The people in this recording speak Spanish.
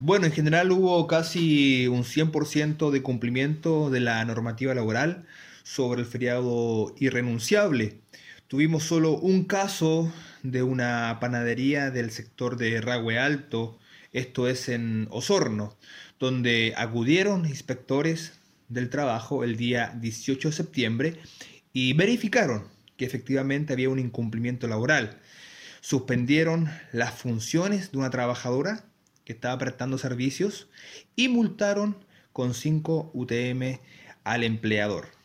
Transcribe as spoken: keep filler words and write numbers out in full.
Bueno, en general hubo casi un cien por ciento de cumplimiento de la normativa laboral sobre el feriado irrenunciable. Tuvimos solo un caso de una panadería del sector de Rahue Alto, esto es en Osorno, donde acudieron inspectores del trabajo el día dieciocho de septiembre y verificaron que efectivamente había un incumplimiento laboral. Suspendieron las funciones de una trabajadora que estaba prestando servicios y multaron con cinco U T M al empleador.